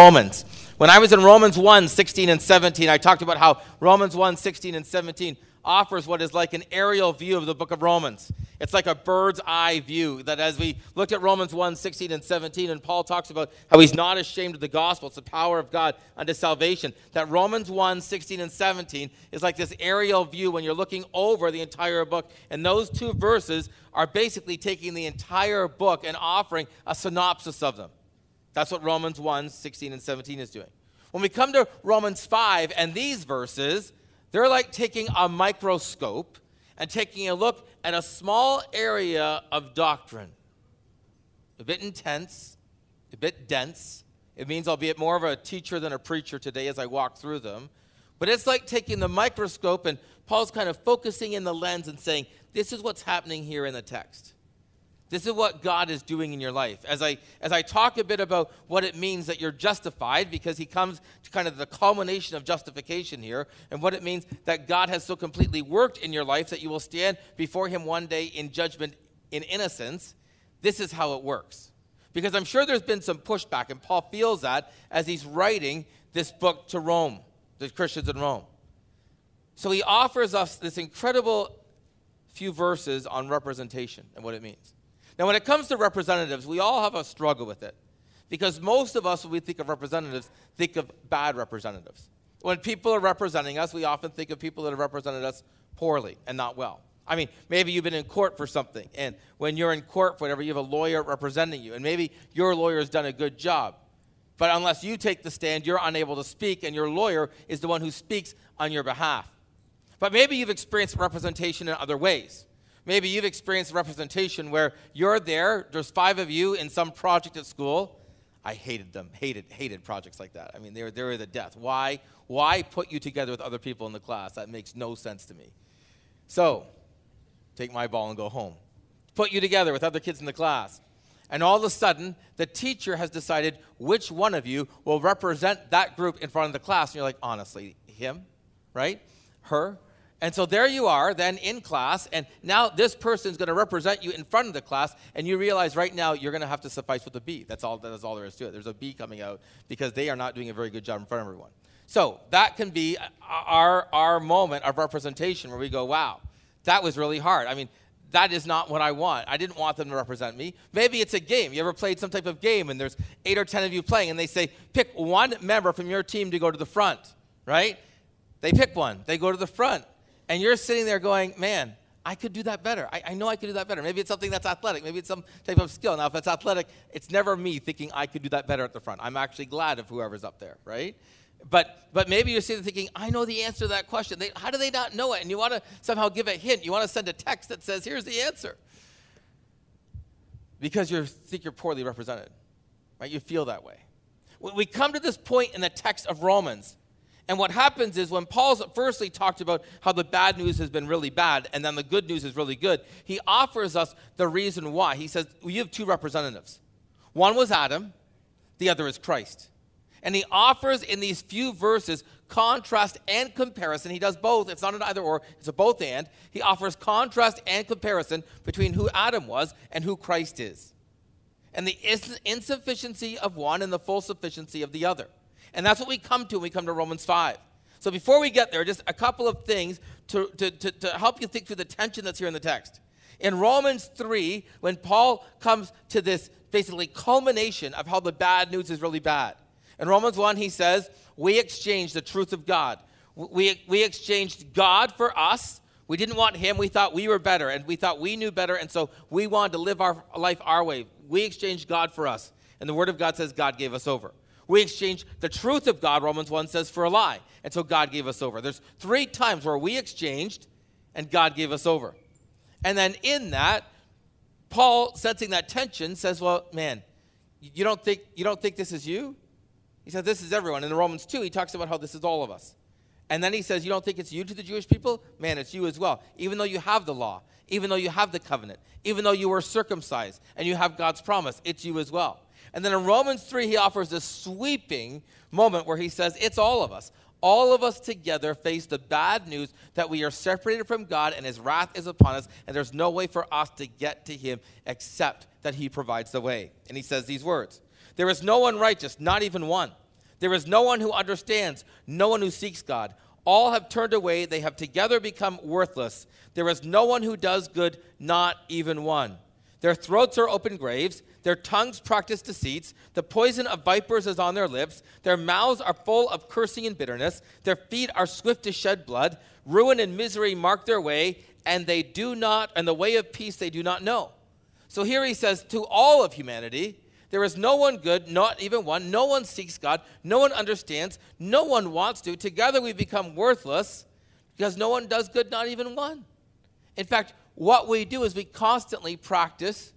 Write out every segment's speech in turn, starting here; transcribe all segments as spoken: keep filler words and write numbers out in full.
Romans. When I was in Romans one, sixteen and seventeen, I talked about how Romans one, sixteen and seventeen offers what is like an aerial view of the book of Romans. It's like a bird's eye view that as we looked at Romans one, sixteen and seventeen, and Paul talks about how he's not ashamed of the gospel, it's the power of God unto salvation, that Romans one, sixteen and seventeen is like this aerial view when you're looking over the entire book. And those two verses are basically taking the entire book and offering a synopsis of them. That's what Romans one, sixteen and seventeen is doing. When we come to Romans five and these verses, they're like taking a microscope and taking a look at a small area of doctrine. A bit intense, a bit dense. It means I'll be more of a teacher than a preacher today as I walk through them. But it's like taking the microscope, and Paul's kind of focusing in the lens and saying, this is what's happening here in the text. This is what God is doing in your life. As I as I talk a bit about what it means that you're justified, because he comes to kind of the culmination of justification here, and what it means that God has so completely worked in your life that you will stand before him one day in judgment in innocence, this is how it works. Because I'm sure there's been some pushback, and Paul feels that as he's writing this book to Rome, the Christians in Rome. So he offers us this incredible few verses on representation and what it means. Now, when it comes to representatives, we all have a struggle with it, because most of us, when we think of representatives, think of bad representatives. When people are representing us, we often think of people that have represented us poorly and not well. I mean, maybe you've been in court for something, and when you're in court for whatever, you have a lawyer representing you, and maybe your lawyer has done a good job. But unless you take the stand, you're unable to speak, and your lawyer is the one who speaks on your behalf. But maybe you've experienced representation in other ways. Maybe you've experienced representation where you're there, there's five of you in some project at school. I hated them, hated, hated projects like that. I mean, they were, they were the death. Why? Why put you together with other people in the class? That makes no sense to me. So, take my ball and go home. Put you together with other kids in the class. And all of a sudden, the teacher has decided which one of you will represent that group in front of the class. And you're like, honestly, him, right? Her. And so there you are then in class, and now this person's going to represent you in front of the class, and you realize right now you're going to have to suffice with a B. That's all, that's all there is to it. There's a B coming out because they are not doing a very good job in front of everyone. So that can be our, our moment of representation where we go, wow, that was really hard. I mean, that is not what I want. I didn't want them to represent me. Maybe it's a game. You ever played some type of game, and there's eight or ten of you playing, and they say, pick one member from your team to go to the front, right? They pick one. They go to the front. And you're sitting there going, man, I could do that better. I, I know I could do that better. Maybe it's something that's athletic. Maybe it's some type of skill. Now, if it's athletic, it's never me thinking I could do that better at the front. I'm actually glad of whoever's up there, right? But but maybe you're sitting there thinking, I know the answer to that question. They, how do they not know it? And you want to somehow give a hint. You want to send a text that says, here's the answer. Because you think you're poorly represented, right? You feel that way. When we come to this point in the text of Romans, and what happens is when Paul's firstly talked about how the bad news has been really bad and then the good news is really good, he offers us the reason why. He says, well, you have two representatives. One was Adam, the other is Christ. And he offers in these few verses contrast and comparison. He does both. It's not an either or. It's a both and. He offers contrast and comparison between who Adam was and who Christ is. And the insufficiency of one and the full sufficiency of the other. And that's what we come to when we come to Romans five. So before we get there, just a couple of things to, to, to, to help you think through the tension that's here in the text. In Romans three, when Paul comes to this basically culmination of how the bad news is really bad. In Romans one, he says, we exchanged the truth of God. We, we exchanged God for us. We didn't want him. We thought we were better, and we thought we knew better, and so we wanted to live our life our way. We exchanged God for us. And the Word of God says God gave us over. We exchanged the truth of God, Romans one says, for a lie. And so God gave us over. There's three times where we exchanged and God gave us over. And then in that, Paul, sensing that tension, says, well, man, you don't think you don't think this is you? He says, this is everyone. In Romans two, he talks about how this is all of us. And then he says, you don't think it's you to the Jewish people? Man, it's you as well. Even though you have the law, even though you have the covenant, even though you were circumcised and you have God's promise, it's you as well. And then in Romans three, he offers this sweeping moment where he says, it's all of us. All of us together face the bad news that we are separated from God and his wrath is upon us, and there's no way for us to get to him except that he provides the way. And he says these words, there is no one righteous, not even one. There is no one who understands, no one who seeks God. All have turned away. They have together become worthless. There is no one who does good, not even one. Their throats are open graves. Their tongues practice deceits. The poison of vipers is on their lips. Their mouths are full of cursing and bitterness. Their feet are swift to shed blood. Ruin and misery mark their way, and they do not, and the way of peace they do not know. So here he says, to all of humanity, there is no one good, not even one. No one seeks God. No one understands. No one wants to. Together we become worthless because no one does good, not even one. In fact, what we do is we constantly practice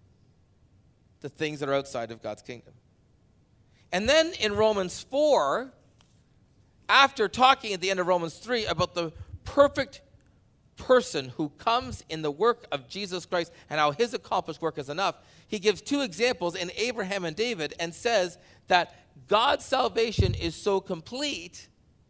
the things that are outside of God's kingdom. And then in Romans four, after talking at the end of Romans three about the perfect person who comes in the work of Jesus Christ and how his accomplished work is enough, he gives two examples in Abraham and David and says that God's salvation is so complete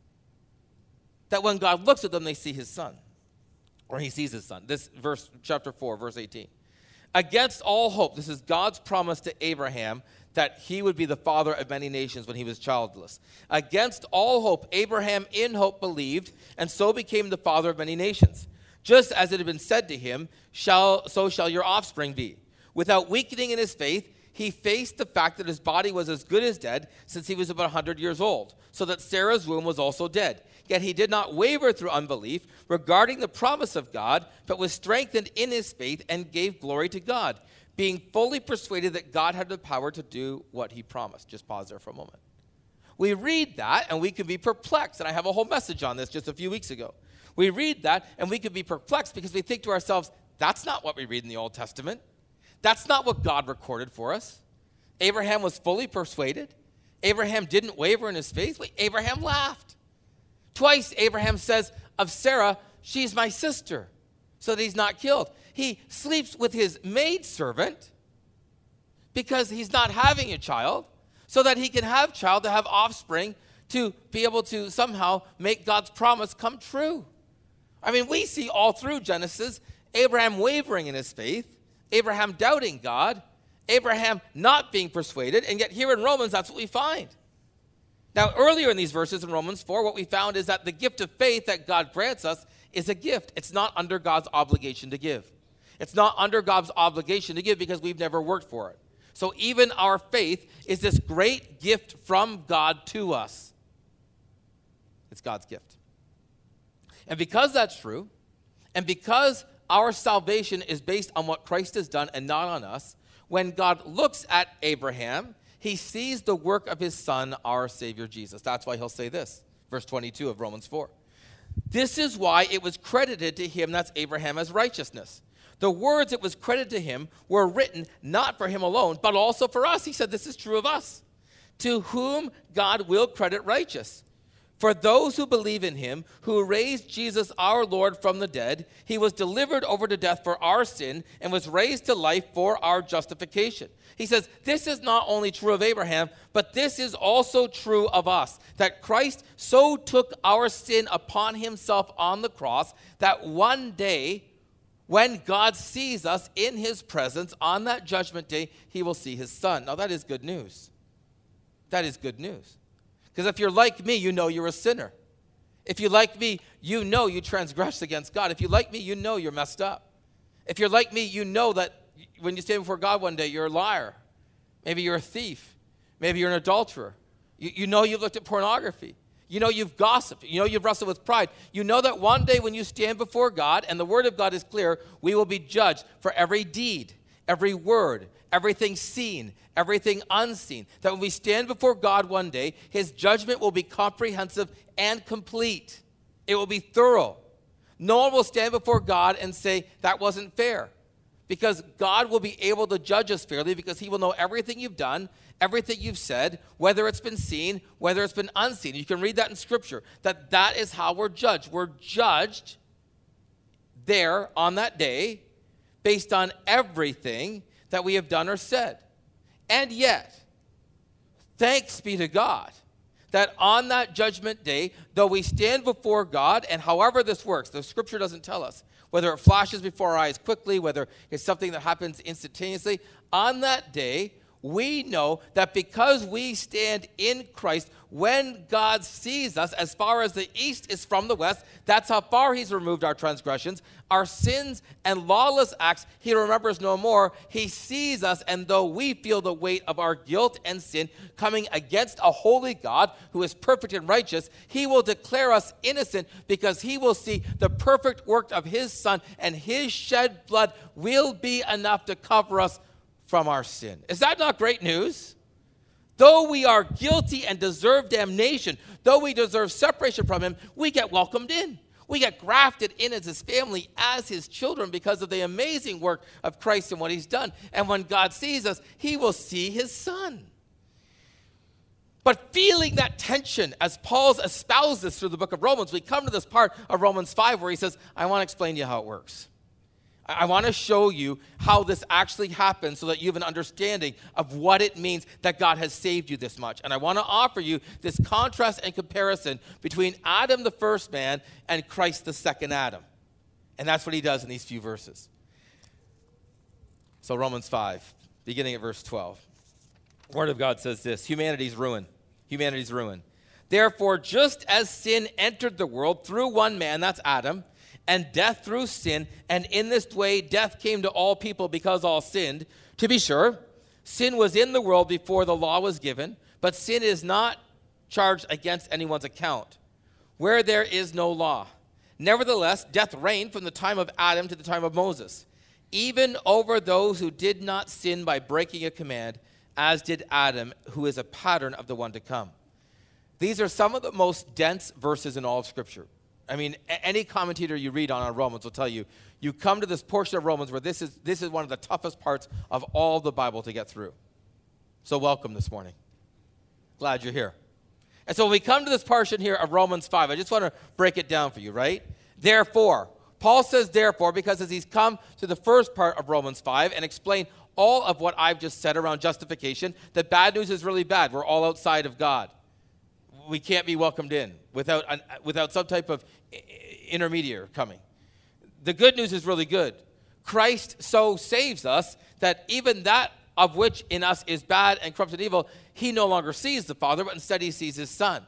that when God looks at them, they see his son, or he sees his son. This verse, chapter four, verse eighteen. Against all hope, this is God's promise to Abraham that he would be the father of many nations when he was childless. Against all hope, Abraham in hope believed, and so became the father of many nations. Just as it had been said to him, shall, so shall your offspring be. Without weakening in his faith, he faced the fact that his body was as good as dead since he was about one hundred years old, so that Sarah's womb was also dead. Yet he did not waver through unbelief regarding the promise of God, but was strengthened in his faith and gave glory to God, being fully persuaded that God had the power to do what he promised. Just pause there for a moment. We read that and we can be perplexed, and I have a whole message on this just a few weeks ago. We read that and we can be perplexed because we think to ourselves, that's not what we read in the Old Testament. That's not what God recorded for us. Abraham was fully persuaded. Abraham didn't waver in his faith. Abraham laughed. Twice Abraham says of Sarah, she's my sister, so that he's not killed. He sleeps with his maidservant because he's not having a child, so that he can have child to have offspring to be able to somehow make God's promise come true. I mean, we see all through Genesis, Abraham wavering in his faith, Abraham doubting God, Abraham not being persuaded, and yet here in Romans, that's what we find. Now, earlier in these verses in Romans four, what we found is that the gift of faith that God grants us is a gift. It's not under God's obligation to give. It's not under God's obligation to give because we've never worked for it. So even our faith is this great gift from God to us. It's God's gift. And because that's true, and because our salvation is based on what Christ has done and not on us, when God looks at Abraham, he sees the work of his son, our Savior Jesus. That's why he'll say this, verse twenty-two of Romans four. This is why it was credited to him, that's Abraham, as righteousness. The words it was credited to him were written not for him alone, but also for us. He said this is true of us. To whom God will credit righteous. For those who believe in him, who raised Jesus our Lord from the dead, he was delivered over to death for our sin and was raised to life for our justification. He says, this is not only true of Abraham, but this is also true of us, that Christ so took our sin upon himself on the cross that one day, when God sees us in his presence on that judgment day, he will see his son. Now that is good news. That is good news. Because if you're like me, you know you're a sinner. If you're like me, you know you transgressed against God. If you're like me, you know you're messed up. If you're like me, you know that when you stand before God one day, you're a liar. Maybe you're a thief. Maybe you're an adulterer. You, you know you've looked at pornography. You know you've gossiped. You know you've wrestled with pride. You know that one day when you stand before God, and the word of God is clear, we will be judged for every deed, every word, everything seen, everything unseen. That when we stand before God one day, his judgment will be comprehensive and complete. It will be thorough. No one will stand before God and say, that wasn't fair. Because God will be able to judge us fairly because he will know everything you've done, everything you've said, whether it's been seen, whether it's been unseen. You can read that in Scripture, that that is how we're judged. We're judged there on that day based on everything that we have done or said. And yet, thanks be to God that on that judgment day, though we stand before God, and however this works, the Scripture doesn't tell us, whether it flashes before our eyes quickly, whether it's something that happens instantaneously, on that day, We know that because we stand in Christ, when God sees us, as far as the east is from the west, that's how far he's removed our transgressions, our sins and lawless acts, he remembers no more. He sees us, and though we feel the weight of our guilt and sin coming against a holy God who is perfect and righteous, he will declare us innocent because he will see the perfect work of his Son, and his shed blood will be enough to cover us from our sin. Is that not great news? Though we are guilty and deserve damnation, though we deserve separation from him, we get welcomed in. We get grafted in as his family, as his children, because of the amazing work of Christ and what he's done. And when God sees us, he will see his Son. But feeling that tension, as Paul espouses through the book of Romans, we come to this part of Romans five where he says, I want to explain to you how it works. I want to show you how this actually happens so that you have an understanding of what it means that God has saved you this much. And I want to offer you this contrast and comparison between Adam, the first man, and Christ, the second Adam. And that's what he does in these few verses. So Romans five, beginning at verse twelve. The Word of God says this: humanity's ruin. Humanity's ruin. Therefore, just as sin entered the world through one man, that's Adam, and death through sin, and in this way death came to all people because all sinned. To be sure, sin was in the world before the law was given, but sin is not charged against anyone's account, where there is no law. Nevertheless, death reigned from the time of Adam to the time of Moses, even over those who did not sin by breaking a command, as did Adam, who is a pattern of the one to come. These are some of the most dense verses in all of Scripture. I mean, any commentator you read on, on Romans will tell you, you come to this portion of Romans where this is, this is one of the toughest parts of all the Bible to get through. So welcome this morning. Glad you're here. And so when we come to this portion here of Romans five, I just want to break it down for you, right? Therefore, Paul says therefore because as he's come to the first part of Romans five and explained all of what I've just said around justification, that bad news is really bad. We're all outside of God. We can't be welcomed in without, without some type of intermediary coming. The good news is really good. Christ so saves us that even that of which in us is bad and corrupt and evil, he no longer sees the Father, but instead he sees his Son.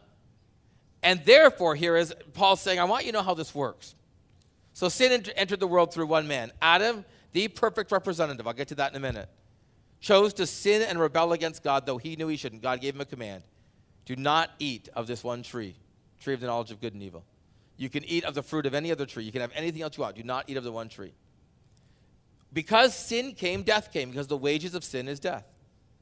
And therefore, here is Paul saying, I want you to know how this works. So sin entered the world through one man. Adam, the perfect representative, I'll get to that in a minute, chose to sin and rebel against God, though he knew he shouldn't. God gave him a command. Do not eat of this one tree, tree of the knowledge of good and evil. You can eat of the fruit of any other tree. You can have anything else you want. Do not eat of the one tree. Because sin came, death came, because the wages of sin is death.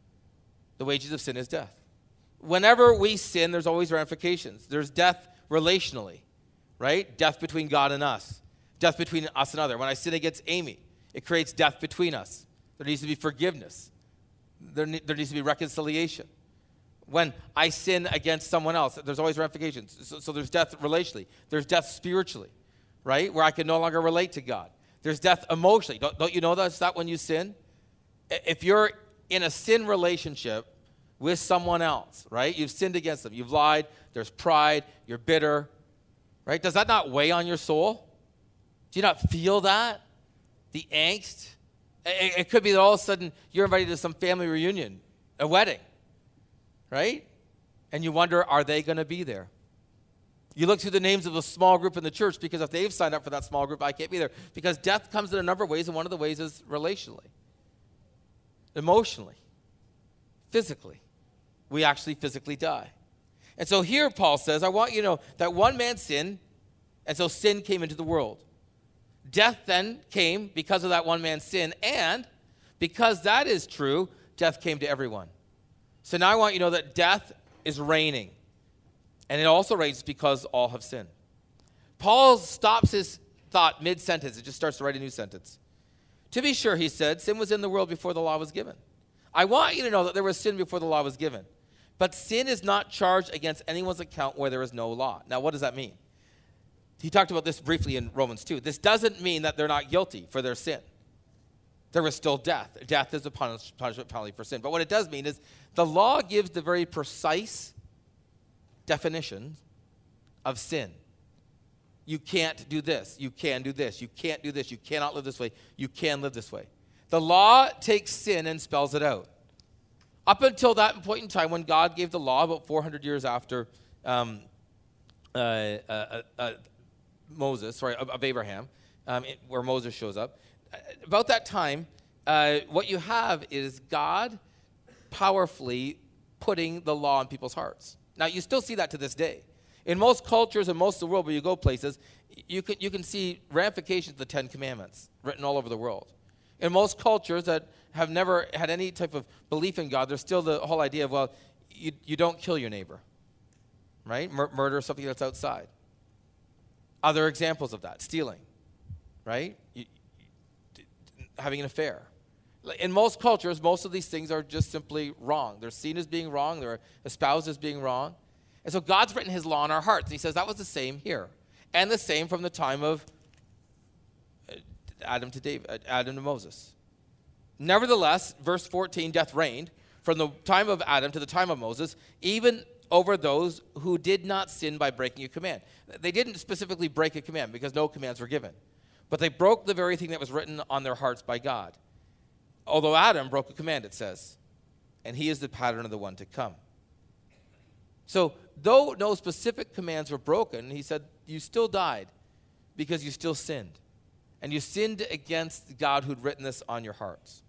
The wages of sin is death. Whenever we sin, there's always ramifications. There's death relationally, right? Death between God and us. Death between us and other. When I sin against Amy, it creates death between us. There needs to be forgiveness. There, ne- there needs to be reconciliation. When I sin against someone else, there's always ramifications. So, so there's death relationally. There's death spiritually, right? Where I can no longer relate to God. There's death emotionally. Don't, don't you know that's that when you sin? If you're in a sin relationship with someone else, right? You've sinned against them. You've lied. There's pride. You're bitter, right? Does that not weigh on your soul? Do you not feel that? The angst? It, it could be that all of a sudden you're invited to some family reunion, a wedding. Right? And you wonder, are they going to be there? You look through the names of a small group in the church because if they've signed up for that small group, I can't be there. Because death comes in a number of ways, and one of the ways is relationally, emotionally, physically. We actually physically die. And so here Paul says, I want you to know that one man sinned, and so sin came into the world. Death then came because of that one man's sin, and because that is true, death came to everyone. So now I want you to know that death is reigning. And it also reigns because all have sinned. Paul stops his thought mid-sentence. It just starts to write a new sentence. To be sure, he said, sin was in the world before the law was given. I want you to know that there was sin before the law was given. But sin is not charged against anyone's account where there is no law. Now, what does that mean? He talked about this briefly in Romans two. This doesn't mean that they're not guilty for their sin. There is still death. Death is a punish, punishment penalty for sin. But what it does mean is the law gives the very precise definition of sin. You can't do this. You can do this. You can't do this. You cannot live this way. You can live this way. The law takes sin and spells it out. Up until that point in time when God gave the law, about four hundred years after um, uh, uh, uh, Moses, sorry, of, of Abraham, um, it, where Moses shows up, about that time, uh, what you have is God powerfully putting the law in people's hearts. Now, you still see that to this day. In most cultures and most of the world where you go places, you can, you can see ramifications of the Ten Commandments written all over the world. In most cultures that have never had any type of belief in God, there's still the whole idea of, well, you, you don't kill your neighbor, right? Mur- murder something that's outside. Other examples of that, stealing, right? You, you, having an affair. In most cultures, most of these things are just simply wrong. They're seen as being wrong. They're espoused as being wrong. And so God's written his law in our hearts. And he says that was the same here. And the same from the time of Adam to David, Adam to Moses. Nevertheless, verse fourteen, death reigned from the time of Adam to the time of Moses, even over those who did not sin by breaking a command. They didn't specifically break a command because no commands were given. But they broke the very thing that was written on their hearts by God. Although Adam broke a command, it says, and he is the pattern of the one to come. So, though no specific commands were broken, he said, you still died because you still sinned. And you sinned against God who'd written this on your hearts.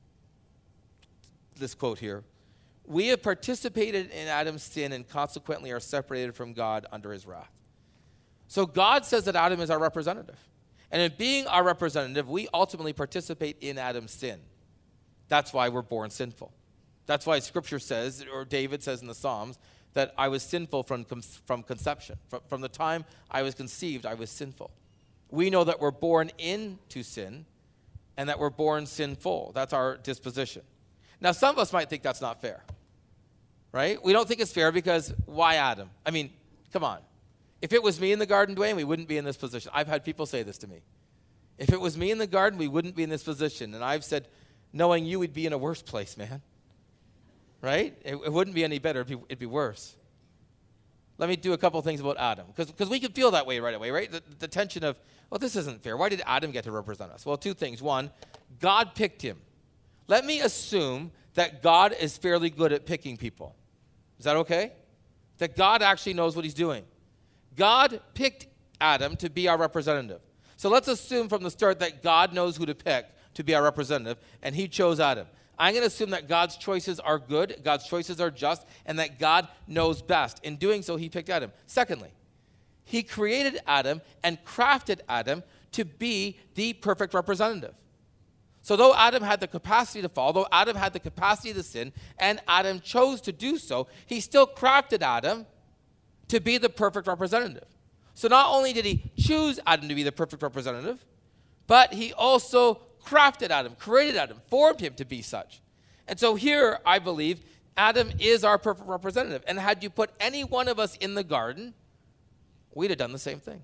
This quote here, we have participated in Adam's sin and consequently are separated from God under his wrath. So God says that Adam is our representative. And in being our representative, we ultimately participate in Adam's sin. That's why we're born sinful. That's why Scripture says, or David says in the Psalms, that I was sinful from, from conception. From, from the time I was conceived, I was sinful. We know that we're born into sin and that we're born sinful. That's our disposition. Now, some of us might think that's not fair, right? We don't think it's fair because why Adam? I mean, come on. If it was me in the garden, Dwayne, we wouldn't be in this position. I've had people say this to me. If it was me in the garden, we wouldn't be in this position. And I've said, knowing you, we'd be in a worse place, man. Right? It, it wouldn't be any better. It'd be, it'd be worse. Let me do a couple things about Adam. Because we can feel that way right away, right? The, the tension of, well, this isn't fair. Why did Adam get to represent us? Well, two things. One, God picked him. Let me assume that God is fairly good at picking people. Is that okay? That God actually knows what he's doing. God picked Adam to be our representative. So let's assume from the start that God knows who to pick to be our representative, and he chose Adam. I'm going to assume that God's choices are good, God's choices are just, and that God knows best. In doing so, he picked Adam. Secondly, he created Adam and crafted Adam to be the perfect representative. So though Adam had the capacity to fall, though Adam had the capacity to sin, and Adam chose to do so, he still crafted Adam to be the perfect representative. So not only did he choose Adam to be the perfect representative, but he also crafted Adam, created Adam, formed him to be such. And so here, I believe, Adam is our perfect representative. And had you put any one of us in the garden, we'd have done the same thing.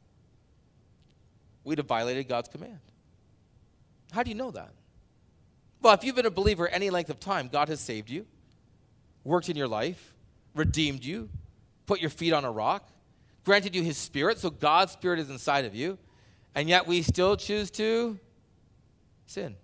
We'd have violated God's command. How do you know that? Well, if you've been a believer any length of time, God has saved you, worked in your life, redeemed you, put your feet on a rock, granted you his spirit, so God's spirit is inside of you, and yet we still choose to sin.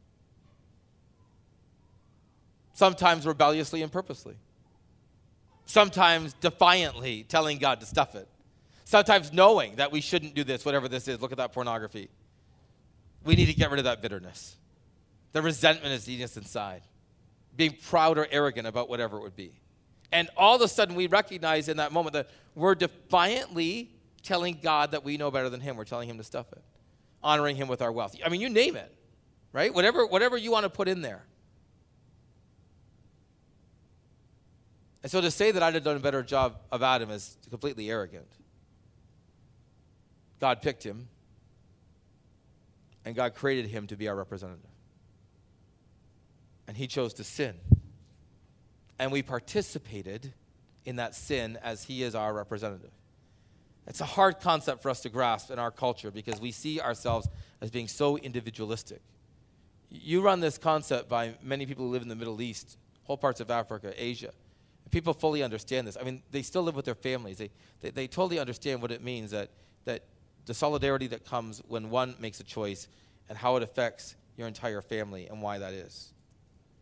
Sometimes rebelliously and purposely. Sometimes defiantly telling God to stuff it. Sometimes knowing that we shouldn't do this, whatever this is. Look at that pornography. We need to get rid of that bitterness. The resentment is eating us inside. Being proud or arrogant about whatever it would be. And all of a sudden we recognize in that moment that we're defiantly telling God that we know better than him. We're telling him to stuff it. Honoring him with our wealth. I mean, you name it. Right? Whatever, whatever you want to put in there. And so to say that I'd have done a better job of Adam is completely arrogant. God picked him, and God created him to be our representative. And he chose to sin. And we participated in that sin as he is our representative. It's a hard concept for us to grasp in our culture because we see ourselves as being so individualistic. You run this concept by many people who live in the Middle East, whole parts of Africa, Asia. People fully understand this. I mean, they still live with their families. They, they, they totally understand what it means, that, that the solidarity that comes when one makes a choice and how it affects your entire family and why that is.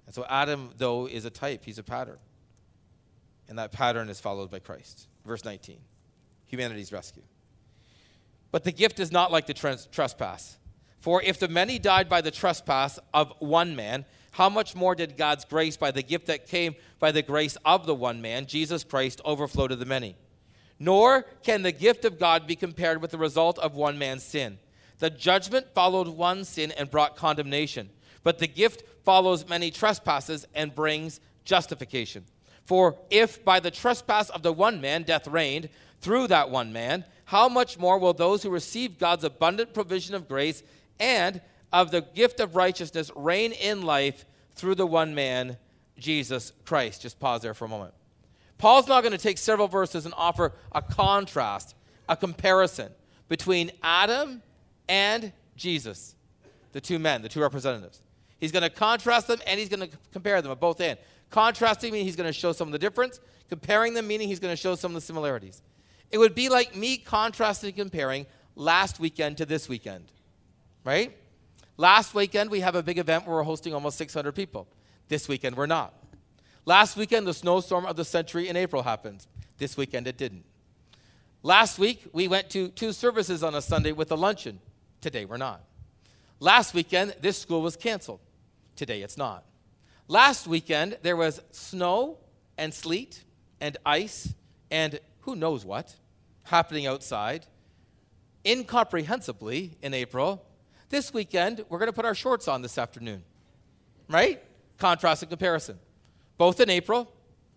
And so Adam, though, is a type. He's a pattern. And that pattern is followed by Christ. Verse nineteen, humanity's rescue. But the gift is not like the trans- trespass. For if the many died by the trespass of one man, how much more did God's grace by the gift that came by the grace of the one man, Jesus Christ, overflow to the many? Nor can the gift of God be compared with the result of one man's sin. The judgment followed one sin and brought condemnation, but the gift follows many trespasses and brings justification. For if by the trespass of the one man death reigned through that one man, how much more will those who receive God's abundant provision of grace and of the gift of righteousness reign in life through the one man, Jesus Christ? Just pause there for a moment. Paul's now going to take several verses and offer a contrast, a comparison between Adam and Jesus, the two men, the two representatives. He's going to contrast them and he's going to compare them at both ends. Contrasting meaning he's going to show some of the difference. Comparing them meaning he's going to show some of the similarities. It would be like me contrasting and comparing last weekend to this weekend, right? Last weekend we have a big event where we're hosting almost six hundred people. This weekend we're not. Last weekend the snowstorm of the century in April happened. This weekend it didn't. Last week we went to two services on a Sunday with a luncheon. Today we're not. Last weekend this school was canceled. Today it's not. Last weekend, there was snow and sleet and ice and who knows what happening outside, incomprehensibly in April. This weekend, we're going to put our shorts on this afternoon, right? Contrast and comparison. Both in April,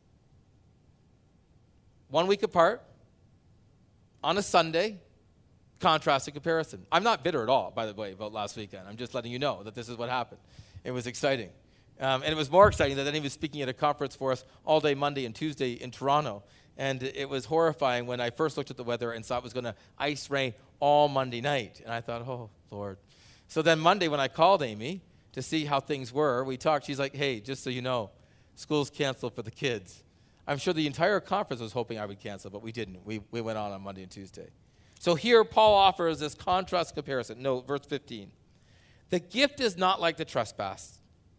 one week apart, on a Sunday, contrast and comparison. I'm not bitter at all, by the way, about last weekend. I'm just letting you know that this is what happened. It was exciting. Um, and it was more exciting that then he was speaking at a conference for us all day Monday and Tuesday in Toronto. And it was horrifying when I first looked at the weather and saw it was going to ice rain all Monday night. And I thought, oh, Lord. So then Monday when I called Amy to see how things were, we talked. She's like, hey, just so you know, school's canceled for the kids. I'm sure the entire conference was hoping I would cancel, but we didn't. We, we went on on Monday and Tuesday. So here Paul offers this contrast comparison. No, verse fifteen. The gift is not like the trespass.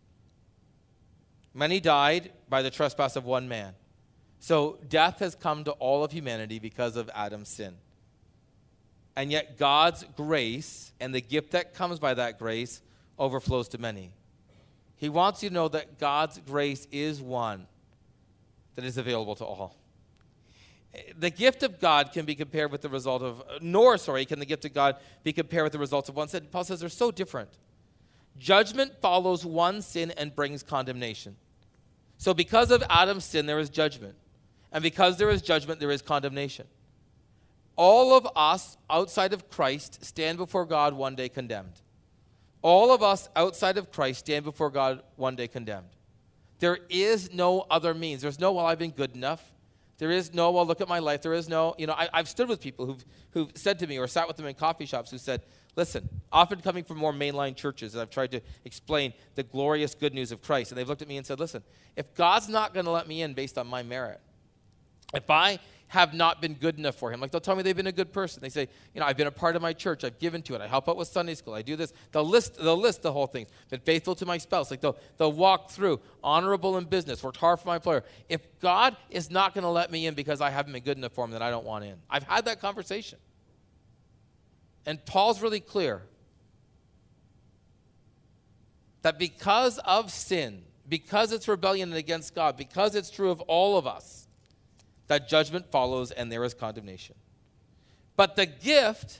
Many died by the trespass of one man. So death has come to all of humanity because of Adam's sin. And yet God's grace and the gift that comes by that grace overflows to many. He wants you to know that God's grace is one that is available to all. The gift of God can be compared with the result of, nor, sorry, can the gift of God be compared with the results of one sin. Paul says they're so different. Judgment follows one sin and brings condemnation. So because of Adam's sin, there is judgment. And because there is judgment, there is condemnation. All of us outside of Christ stand before God one day condemned. All of us outside of Christ stand before God one day condemned. There is no other means. There's no, well, I've been good enough. There is no, well, look at my life. There is no, you know, I, I've stood with people who've, who've said to me or sat with them in coffee shops who said, listen, often coming from more mainline churches, and I've tried to explain the glorious good news of Christ, and they've looked at me and said, listen, if God's not going to let me in based on my merit, if I have not been good enough for him, like they'll tell me they've been a good person. They say, you know, I've been a part of my church. I've given to it. I help out with Sunday school. I do this. They'll list, they'll list the whole thing. Been faithful to my spouse. Like they'll, they'll walk through, honorable in business, worked hard for my employer. If God is not going to let me in because I haven't been good enough for him, then I don't want in. I've had that conversation. And Paul's really clear that because of sin, because it's rebellion against God, because it's true of all of us, that judgment follows and there is condemnation. But the gift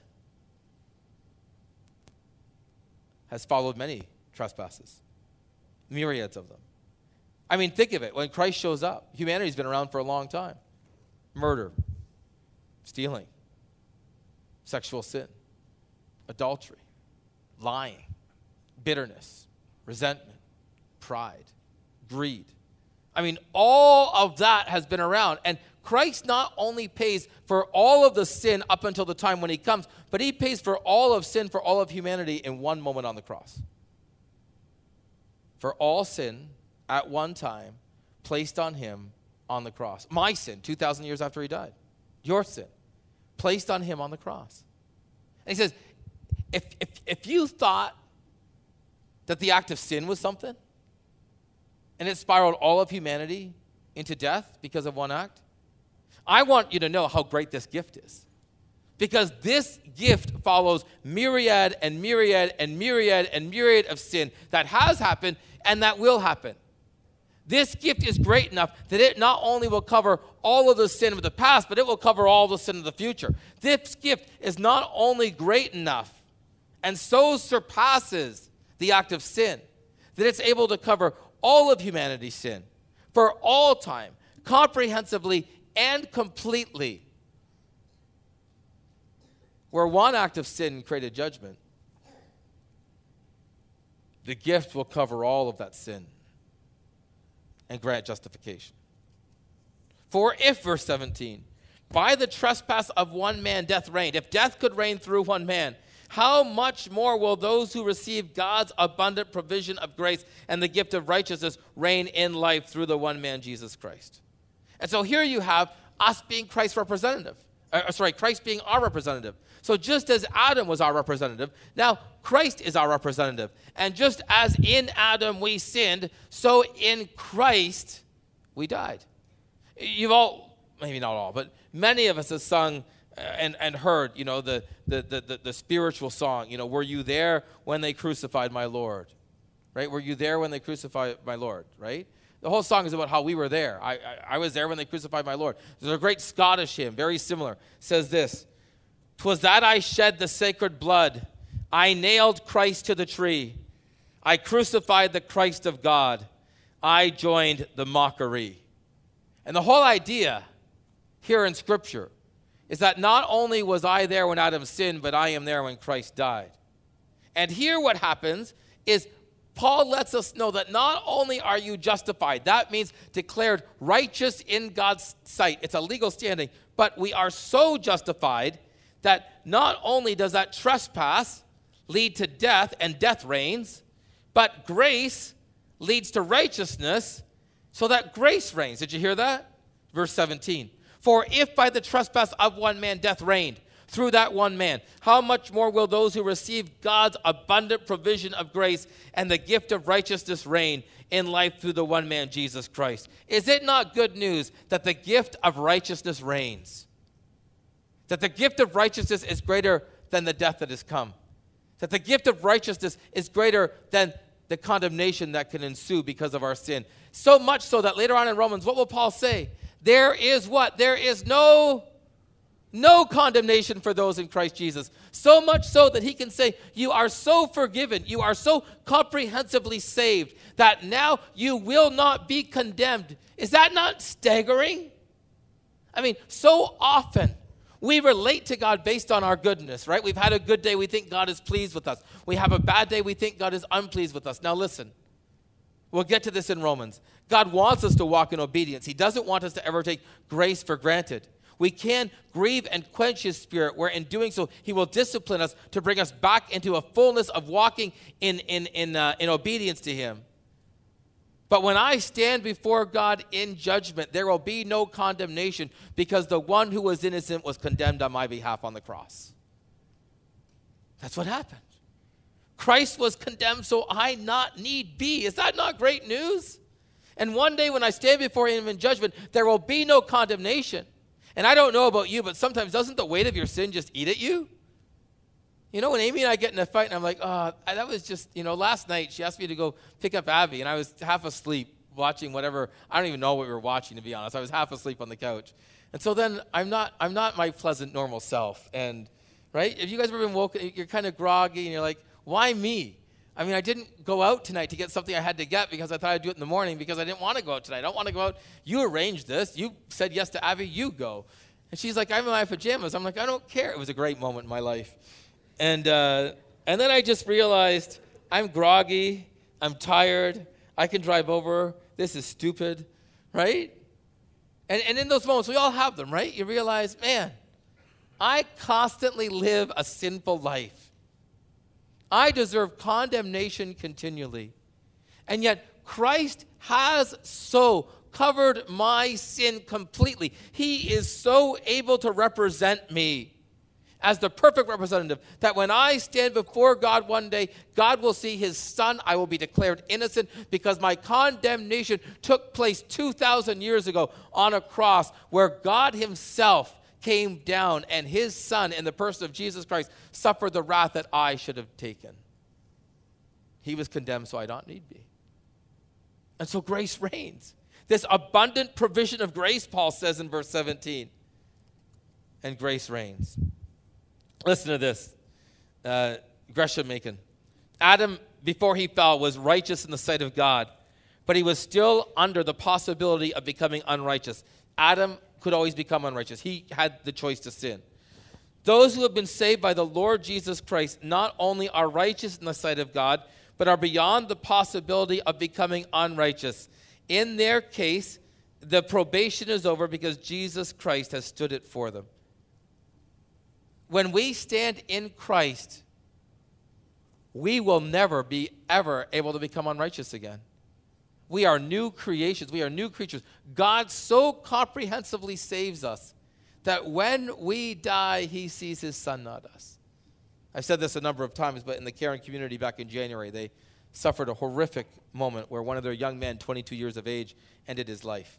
has followed many trespasses, myriads of them. I mean, think of it. When Christ shows up, humanity's been around for a long time. Murder, stealing, sexual sin, adultery, lying, bitterness, resentment, pride, greed. I mean, all of that has been around. And Christ not only pays for all of the sin up until the time when he comes, but he pays for all of sin for all of humanity in one moment on the cross. For all sin at one time placed on him on the cross. My sin, two thousand years after he died. Your sin, placed on him on the cross. And he says, if, if, if you thought that the act of sin was something, and it spiraled all of humanity into death because of one act. I want you to know how great this gift is, because this gift follows myriad and myriad and myriad and myriad of sin that has happened and that will happen. This gift is great enough that it not only will cover all of the sin of the past, but it will cover all the sin of the future. This gift is not only great enough and so surpasses the act of sin that it's able to cover all of humanity's sin for all time, comprehensively and completely. Where one act of sin created judgment, the gift will cover all of that sin and grant justification. For if, verse seventeen, by the trespass of one man death reigned, if death could reign through one man, how much more will those who receive God's abundant provision of grace and the gift of righteousness reign in life through the one man, Jesus Christ? And so here you have us being Christ's representative. Uh, sorry, Christ being our representative. So just as Adam was our representative, now Christ is our representative. And just as in Adam we sinned, so in Christ we died. You've all, maybe not all, but many of us have sung and, and heard, you know, the, the, the, the, the spiritual song, you know, were you there when they crucified my Lord? Right? Were you there when they crucified my Lord? Right? The whole song is about how we were there. I, I, I was there when they crucified my Lord. There's a great Scottish hymn, very similar. It says this: "'Twas that I shed the sacred blood. I nailed Christ to the tree. I crucified the Christ of God. I joined the mockery." And the whole idea here in Scripture is that not only was I there when Adam sinned, but I am there when Christ died. And here what happens is Paul lets us know that not only are you justified, that means declared righteous in God's sight. It's a legal standing. But we are so justified that not only does that trespass lead to death, and death reigns, but grace leads to righteousness, so that grace reigns. Did you hear that? Verse seventeen. For if by the trespass of one man death reigned through that one man, how much more will those who receive God's abundant provision of grace and the gift of righteousness reign in life through the one man, Jesus Christ? Is it not good news that the gift of righteousness reigns? That the gift of righteousness is greater than the death that has come? That the gift of righteousness is greater than the condemnation that can ensue because of our sin? So much so that later on in Romans, what will Paul say? There is what? There is no, no condemnation for those in Christ Jesus. So much so that he can say, you are so forgiven, you are so comprehensively saved, that now you will not be condemned. Is that not staggering? I mean, so often we relate to God based on our goodness, right? We've had a good day, we think God is pleased with us. We have a bad day, we think God is unpleased with us. Now listen, we'll get to this in Romans. God wants us to walk in obedience. He doesn't want us to ever take grace for granted. We can grieve and quench his spirit, where in doing so, he will discipline us to bring us back into a fullness of walking in, in, in, uh, in obedience to him. But when I stand before God in judgment, there will be no condemnation, because the one who was innocent was condemned on my behalf on the cross. That's what happened. Christ was condemned so I not need be. Is that not great news? And one day when I stand before him in judgment, there will be no condemnation. And I don't know about you, but sometimes doesn't the weight of your sin just eat at you? You know, when Amy and I get in a fight, and I'm like, oh, that was just, you know, last night she asked me to go pick up Abby, and I was half asleep watching whatever. I don't even know what we were watching, to be honest. I was half asleep on the couch. And so then I'm not I'm not my pleasant, normal self. And, right, if you guys have ever been woken, you're kind of groggy, and you're like, why me? I mean, I didn't go out tonight to get something I had to get because I thought I'd do it in the morning because I didn't want to go out tonight. I don't want to go out. You arranged this. You said yes to Abby. You go. And she's like, I'm in my pajamas. I'm like, I don't care. It was a great moment in my life. And uh, and then I just realized I'm groggy. I'm tired. I can drive over. This is stupid, right? And, and in those moments, we all have them, right? You realize, man, I constantly live a sinful life. I deserve condemnation continually. And yet Christ has so covered my sin completely. He is so able to represent me. as the perfect representative, that when I stand before God one day, God will see his son. I will be declared innocent because my condemnation took place two thousand years ago on a cross where God himself came down and his son in the person of Jesus Christ suffered the wrath that I should have taken. He was condemned so I don't need be. And so grace reigns. This abundant provision of grace, Paul says in verse seventeen. And grace reigns. Listen to this. Uh, Gresham Machen. Adam, before he fell, was righteous in the sight of God, but he was still under the possibility of becoming unrighteous. Adam could always become unrighteous. He had the choice to sin. Those who have been saved by the Lord Jesus Christ not only are righteous in the sight of God, but are beyond the possibility of becoming unrighteous. In their case, the probation is over because Jesus Christ has stood it for them. When we stand in Christ, we will never be ever able to become unrighteous again. We are new creations. We are new creatures. God so comprehensively saves us that when we die, he sees his son, not us. I've said this a number of times, but in the Karen community back in January, they suffered a horrific moment where one of their young men, twenty-two years of age, ended his life.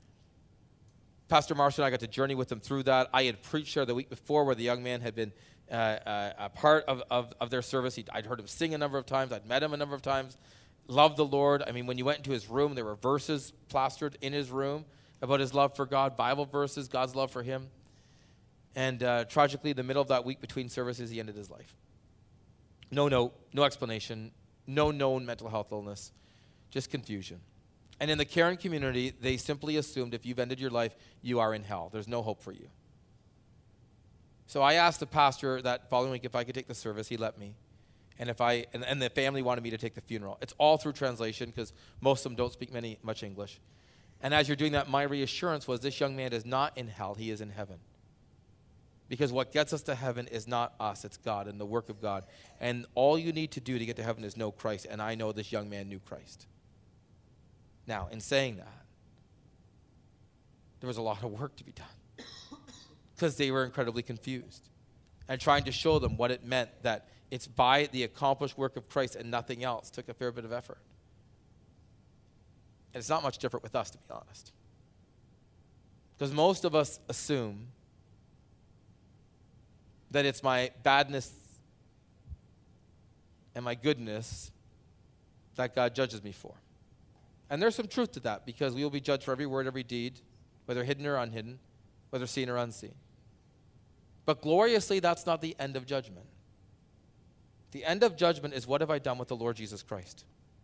Pastor Marshall and I got to journey with them through that. I had preached there the week before where the young man had been uh, uh, a part of, of, of their service. He'd, I'd heard him sing a number of times. I'd met him a number of times. Loved the Lord. I mean, when you went into his room, there were verses plastered in his room about his love for God, Bible verses, God's love for him. And uh, tragically, in the middle of that week between services, he ended his life. No note, no explanation, no known mental health illness, just confusion. And in the Karen community, they simply assumed if you've ended your life, you are in hell. There's no hope for you. So I asked the pastor that following week if I could take the service. He let me. And if I and, and the family wanted me to take the funeral. It's all through translation because most of them don't speak many much English. And as you're doing that, my reassurance was this young man is not in hell. He is in heaven. Because what gets us to heaven is not us. It's God and the work of God. And all you need to do to get to heaven is know Christ. And I know this young man knew Christ. Now, in saying that, there was a lot of work to be done because they were incredibly confused and trying to show them what it meant that it's by the accomplished work of Christ and nothing else took a fair bit of effort. And it's not much different with us, to be honest. Because most of us assume that it's my badness and my goodness that God judges me for. And there's some truth to that because we will be judged for every word, every deed, whether hidden or unhidden, whether seen or unseen. But gloriously, that's not the end of judgment. The end of judgment is what have I done with the Lord Jesus Christ?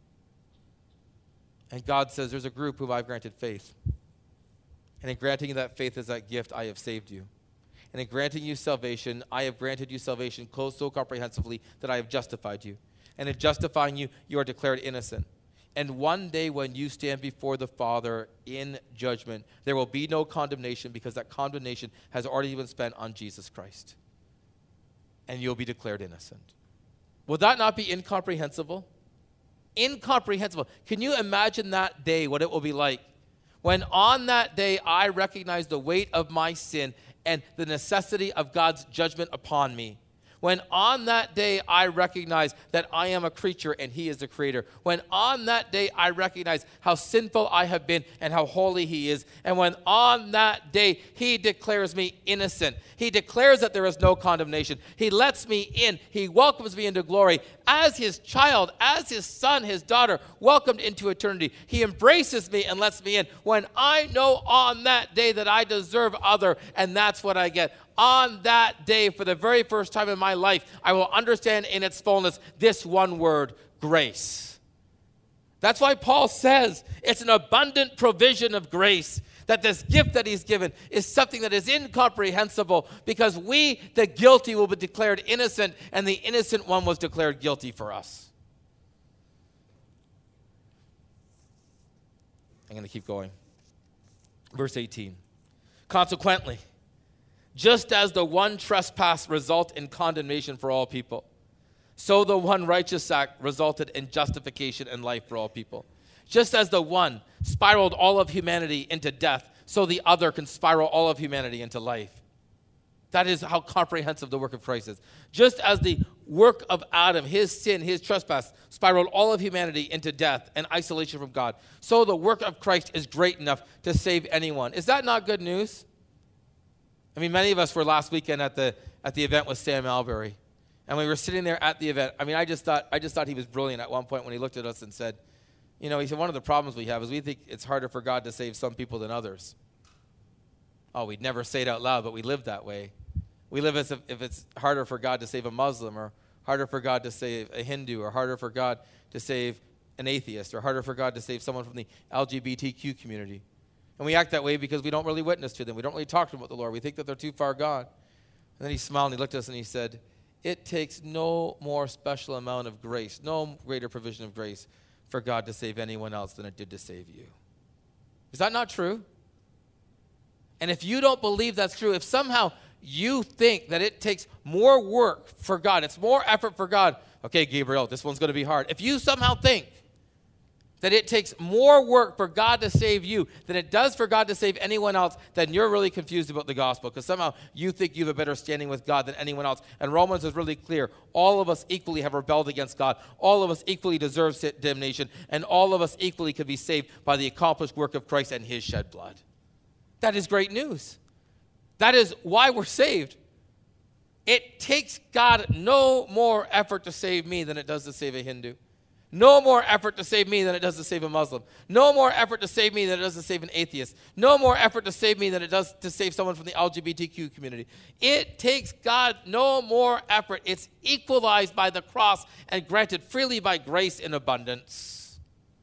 And God says there's a group whom I've granted faith. And in granting you that faith as that gift, I have saved you. And in granting you salvation, I have granted you salvation so comprehensively that I have justified you. And in justifying you, you are declared innocent. And one day when you stand before the Father in judgment, there will be no condemnation because that condemnation has already been spent on Jesus Christ. And you'll be declared innocent. Will that not be incomprehensible? Incomprehensible. Can you imagine that day, what it will be like? When on that day I recognize the weight of my sin and the necessity of God's judgment upon me. When on that day I recognize that I am a creature and he is the creator. When on that day I recognize how sinful I have been and how holy he is. And when on that day he declares me innocent. He declares that there is no condemnation. He lets me in. He welcomes me into glory as his child, as his son, his daughter, welcomed into eternity. He embraces me and lets me in. When I know on that day that I deserve other, and that's what I get. On that day, for the very first time in my life, I will understand in its fullness this one word, grace. That's why Paul says it's an abundant provision of grace, that this gift that he's given is something that is incomprehensible because we, the guilty, will be declared innocent, and the innocent one was declared guilty for us. I'm going to keep going. Verse eighteen. Consequently, just as the one trespass resulted in condemnation for all people, so the one righteous act resulted in justification and life for all people. Just as the one spiraled all of humanity into death, so the other can spiral all of humanity into life. That is how comprehensive the work of Christ is. Just as the work of Adam, his sin, his trespass, spiraled all of humanity into death and isolation from God, so the work of Christ is great enough to save anyone. Is that not good news? I mean, many of us were last weekend at the at the event with Sam Albury, and we were sitting there at the event. I mean, I just thought I just thought he was brilliant at one point when he looked at us and said, you know, he said, one of the problems we have is we think it's harder for God to save some people than others. Oh, we'd never say it out loud, but we live that way. We live as if, if it's harder for God to save a Muslim, or harder for God to save a Hindu, or harder for God to save an atheist, or harder for God to save someone from the L G B T Q community. And we act that way because we don't really witness to them. We don't really talk to them about the Lord. We think that they're too far gone. And then he smiled and he looked at us and he said, it takes no more special amount of grace, no greater provision of grace for God to save anyone else than it did to save you. Is that not true? And if you don't believe that's true, if somehow you think that it takes more work for God, it's more effort for God, okay, Gabriel, this one's going to be hard. If you somehow think that it takes more work for God to save you than it does for God to save anyone else, then you're really confused about the gospel, because somehow you think you have a better standing with God than anyone else. And Romans is really clear. All of us equally have rebelled against God. All of us equally deserve damnation, and all of us equally could be saved by the accomplished work of Christ and his shed blood. That is great news. That is why we're saved. It takes God no more effort to save me than it does to save a Hindu. No more effort to save me than it does to save a Muslim. No more effort to save me than it does to save an atheist. No more effort to save me than it does to save someone from the L G B T Q community. It takes God no more effort. It's equalized by the cross and granted freely by grace in abundance.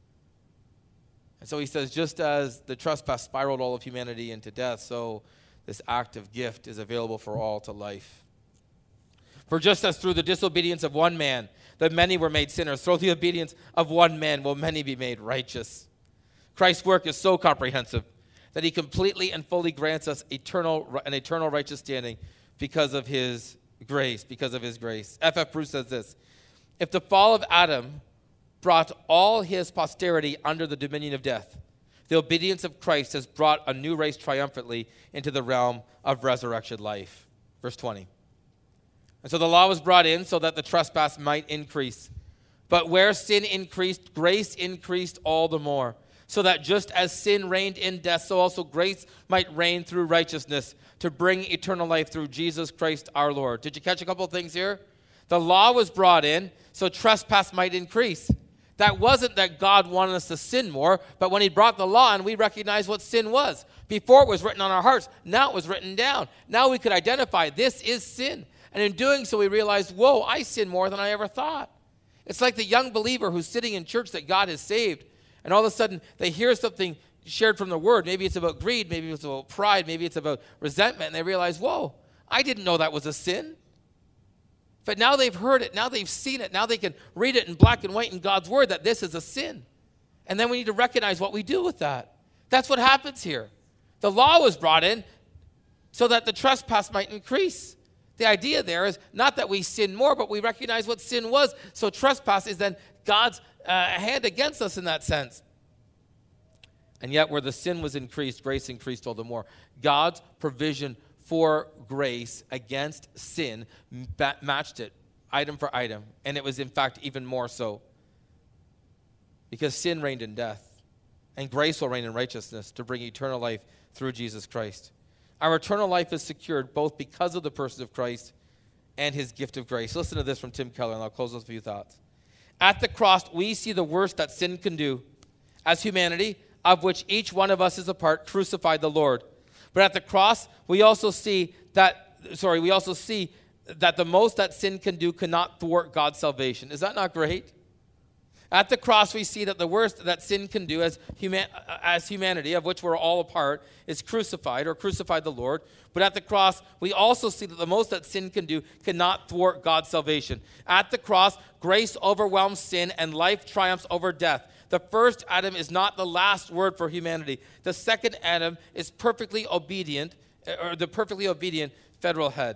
And so he says, just as the trespass spiraled all of humanity into death, so this act of gift is available for all to life. For just as through the disobedience of one man, the many were made sinners, through the obedience of one man will many be made righteous. Christ's work is so comprehensive that he completely and fully grants us eternal, an eternal righteous standing because of his grace, because of his grace. F F Bruce says this, if the fall of Adam brought all his posterity under the dominion of death, the obedience of Christ has brought a new race triumphantly into the realm of resurrection life. Verse twenty. And so the law was brought in so that the trespass might increase. But where sin increased, grace increased all the more, so that just as sin reigned in death, so also grace might reign through righteousness to bring eternal life through Jesus Christ our Lord. Did you catch a couple of things here? The law was brought in so trespass might increase. That wasn't that God wanted us to sin more, but when he brought the law in, we recognized what sin was. Before it was written on our hearts, now it was written down. Now we could identify this is sin. And in doing so, we realized, whoa, I sin more than I ever thought. It's like the young believer who's sitting in church that God has saved, and all of a sudden they hear something shared from the word. Maybe it's about greed, maybe it's about pride, maybe it's about resentment, and they realize, whoa, I didn't know that was a sin. But now they've heard it, now they've seen it, now they can read it in black and white in God's word that this is a sin. And then we need to recognize what we do with that. That's what happens here. The law was brought in so that the trespass might increase. The idea there is not that we sin more, but we recognize what sin was. So trespass is then God's uh, hand against us in that sense. And yet where the sin was increased, grace increased all the more. God's provision for grace against sin matched it item for item. And it was in fact even more so. Because sin reigned in death. And grace will reign in righteousness to bring eternal life through Jesus Christ. Our eternal life is secured both because of the person of Christ and his gift of grace. Listen to this from Tim Keller, and I'll close with a few thoughts. At the cross, we see the worst that sin can do. As humanity, of which each one of us is a part, crucified the Lord. But at the cross, we also see that, sorry, we also see that the most that sin can do cannot thwart God's salvation. Is that not great? At the cross, we see that the worst that sin can do as, human, as humanity, of which we're all a part, is crucified or crucified the Lord. But at the cross, we also see that the most that sin can do cannot thwart God's salvation. At the cross, grace overwhelms sin and life triumphs over death. The first Adam is not the last word for humanity. The second Adam is perfectly obedient, or the perfectly obedient federal head.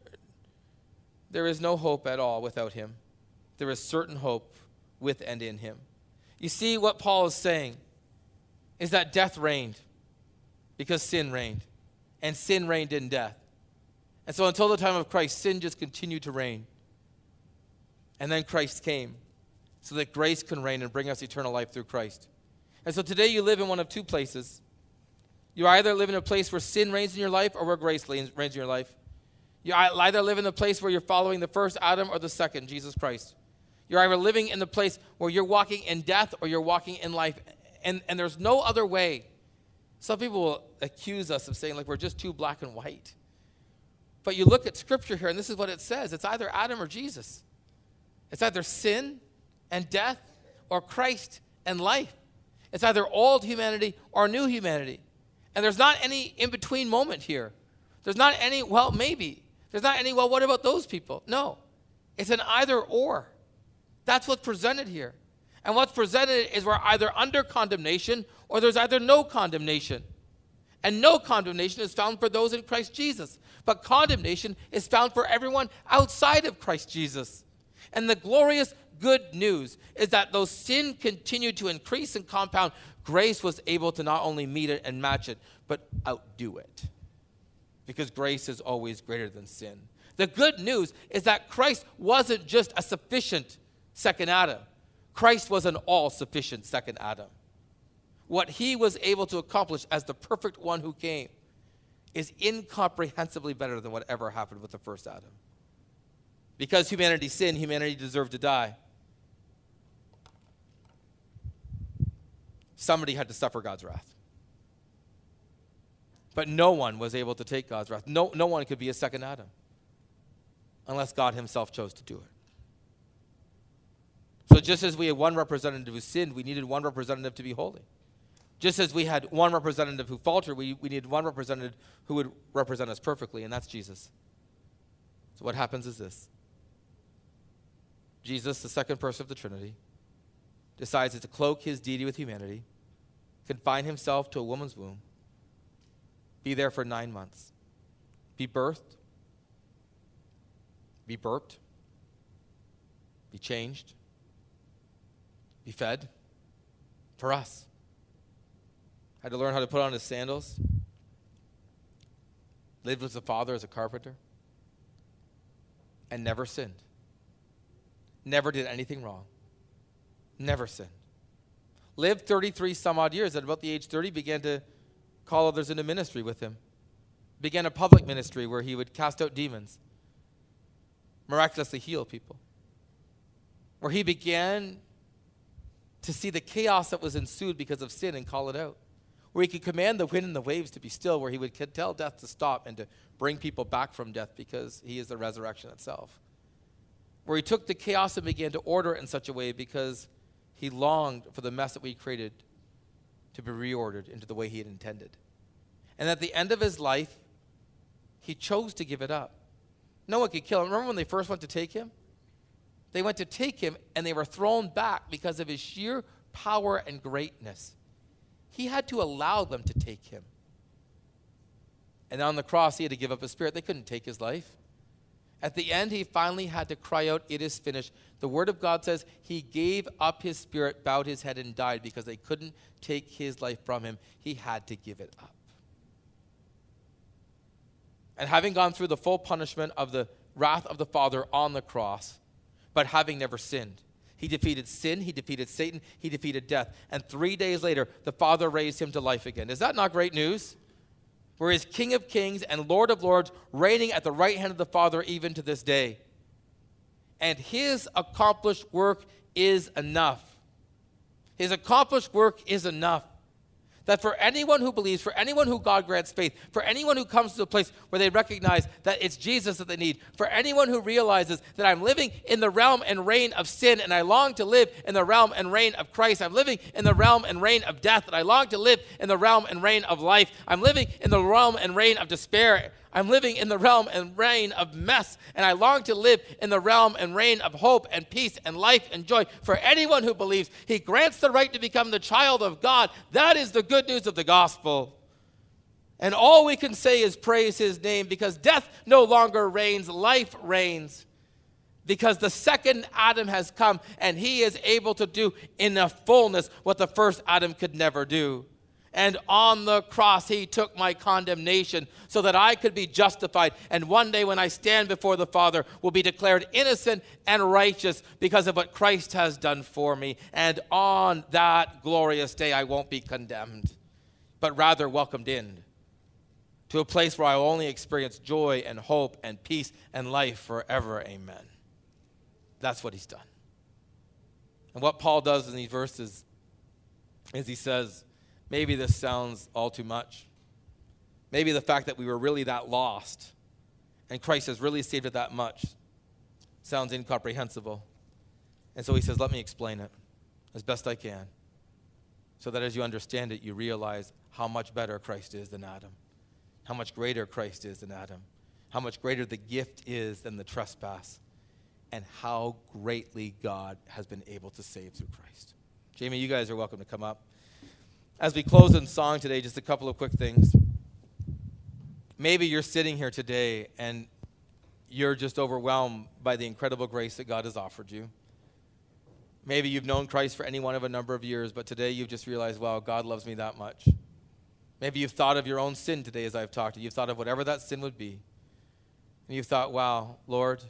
There is no hope at all without him. There is certain hope with and in him. You see, what Paul is saying is that death reigned because sin reigned, and sin reigned in death. And so until the time of Christ, sin just continued to reign. And then Christ came so that grace can reign and bring us eternal life through Christ. And so today you live in one of two places. You either live in a place where sin reigns in your life or where grace reigns in your life. You either live in the place where you're following the first Adam or the second, Jesus Christ. You're either living in the place where you're walking in death or you're walking in life. And, and there's no other way. Some people will accuse us of saying like we're just too black and white. But you look at Scripture here and this is what it says. It's either Adam or Jesus. It's either sin and death or Christ and life. It's either old humanity or new humanity. And there's not any in-between moment here. There's not any, well, maybe. There's not any, well, what about those people? No. It's an either or. That's what's presented here. And what's presented is we're either under condemnation or there's either no condemnation. And no condemnation is found for those in Christ Jesus. But condemnation is found for everyone outside of Christ Jesus. And the glorious good news is that though sin continued to increase and compound, grace was able to not only meet it and match it, but outdo it. Because grace is always greater than sin. The good news is that Christ wasn't just a sufficient second Adam. Christ was an all-sufficient second Adam. What he was able to accomplish as the perfect one who came is incomprehensibly better than whatever happened with the first Adam. Because humanity sinned, humanity deserved to die. Somebody had to suffer God's wrath. But no one was able to take God's wrath. No, no one could be a second Adam unless God himself chose to do it. So just as we had one representative who sinned, we needed one representative to be holy. Just as we had one representative who faltered, we, we needed one representative who would represent us perfectly, and that's Jesus. So what happens is this. Jesus, the second person of the Trinity, decides to cloak his deity with humanity, confine himself to a woman's womb, be there for nine months, be birthed, be burped, be changed, be fed for us. Had to learn how to put on his sandals, lived with the Father as a carpenter, and never sinned. Never did anything wrong. Never sinned. Lived thirty-three some odd years. At about the age thirty, began to call others into ministry with him. Began a public ministry where he would cast out demons, miraculously heal people. Where he began to see the chaos that was ensued because of sin and call it out. Where he could command the wind and the waves to be still, where he would tell death to stop and to bring people back from death because he is the resurrection itself. Where he took the chaos and began to order it in such a way because he longed for the mess that we created to be reordered into the way he had intended. And at the end of his life, he chose to give it up. No one could kill him. Remember when they first went to take him? They went to take him and they were thrown back because of his sheer power and greatness. He had to allow them to take him. And on the cross, he had to give up his spirit. They couldn't take his life. At the end, he finally had to cry out, "It is finished." The Word of God says he gave up his spirit, bowed his head, and died because they couldn't take his life from him. He had to give it up. And having gone through the full punishment of the wrath of the Father on the cross, but having never sinned, he defeated sin, he defeated Satan, he defeated death. And three days later, the Father raised him to life again. Is that not great news? Where he is King of kings and Lord of lords, reigning at the right hand of the Father even to this day. And his accomplished work is enough. His accomplished work is enough. That for anyone who believes, for anyone who God grants faith, for anyone who comes to a place where they recognize that it's Jesus that they need, for anyone who realizes that I'm living in the realm and reign of sin and I long to live in the realm and reign of Christ. I'm living in the realm and reign of death and I long to live in the realm and reign of life. I'm living in the realm and reign of despair. I'm living in the realm and reign of mess, and I long to live in the realm and reign of hope and peace and life and joy. For anyone who believes, he grants the right to become the child of God. That is the good news of the gospel. And all we can say is praise his name, because death no longer reigns, life reigns. Because the second Adam has come, and he is able to do in a fullness what the first Adam could never do. And on the cross, he took my condemnation so that I could be justified. And one day when I stand before the Father, will be declared innocent and righteous because of what Christ has done for me. And on that glorious day, I won't be condemned, but rather welcomed in to a place where I will only experience joy and hope and peace and life forever. Amen. That's what he's done. And what Paul does in these verses is he says, maybe this sounds all too much. Maybe the fact that we were really that lost and Christ has really saved it that much sounds incomprehensible. And so he says, let me explain it as best I can so that as you understand it, you realize how much better Christ is than Adam, how much greater Christ is than Adam, how much greater the gift is than the trespass, and how greatly God has been able to save through Christ. Jamie, you guys are welcome to come up. As we close in song today, just a couple of quick things. Maybe you're sitting here today and you're just overwhelmed by the incredible grace that God has offered you. Maybe you've known Christ for any one of a number of years, but today you've just realized, wow, God loves me that much. Maybe you've thought of your own sin today as I've talked to you. You've thought of whatever that sin would be. And you've thought, wow, Lord,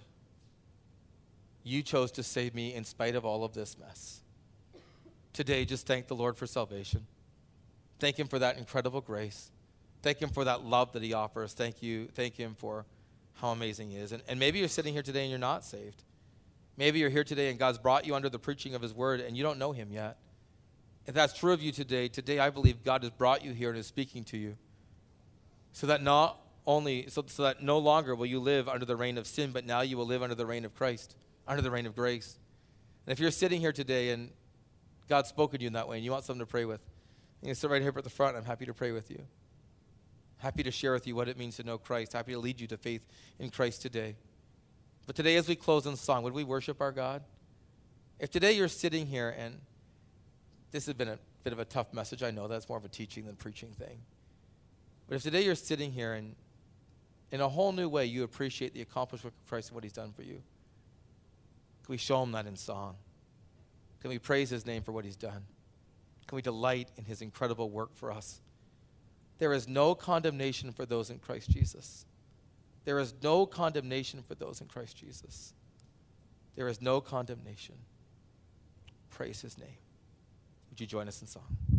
you chose to save me in spite of all of this mess. Today, just thank the Lord for salvation. Thank him for that incredible grace. Thank him for that love that he offers. Thank you. Thank him for how amazing he is. And, and maybe you're sitting here today and you're not saved. Maybe you're here today and God's brought you under the preaching of his word and you don't know him yet. If that's true of you today, today I believe God has brought you here and is speaking to you so that not only, so, so that no longer will you live under the reign of sin, but now you will live under the reign of Christ, under the reign of grace. And if you're sitting here today and God's spoken to you in that way and you want someone to pray with, you can sit right here at the front. I'm happy to pray with you. Happy to share with you what it means to know Christ. Happy to lead you to faith in Christ today. But today as we close in song, would we worship our God? If today you're sitting here and this has been a bit of a tough message, I know that's more of a teaching than preaching thing. But if today you're sitting here and in a whole new way you appreciate the accomplished work of Christ and what he's done for you, can we show him that in song? Can we praise his name for what he's done? Can we delight in his incredible work for us? There is no condemnation for those in Christ Jesus. There is no condemnation for those in Christ Jesus. There is no condemnation. Praise his name. Would you join us in song?